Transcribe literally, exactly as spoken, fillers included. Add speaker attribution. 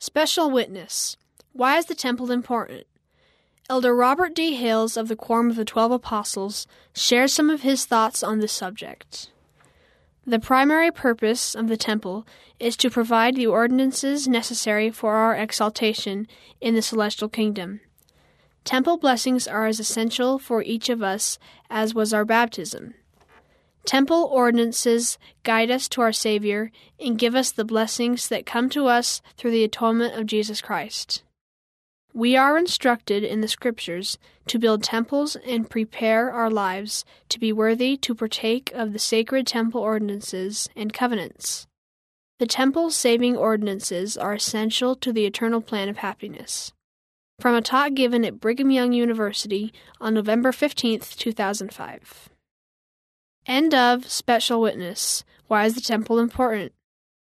Speaker 1: Special Witness. Why is the temple important? Elder Robert D. Hales of the Quorum of the Twelve Apostles shares some of his thoughts on this subject. The primary purpose of the temple is to provide the ordinances necessary for our exaltation in the celestial kingdom. Temple blessings are as essential for each of us as was our baptism. Temple ordinances guide us to our Savior and give us the blessings that come to us through the atonement of Jesus Christ. We are instructed in the Scriptures to build temples and prepare our lives to be worthy to partake of the sacred temple ordinances and covenants. The temple's saving ordinances are essential to the eternal plan of happiness. From a talk given at Brigham Young University on November fifteenth, two thousand five. End of Special Witness. Why is the temple important?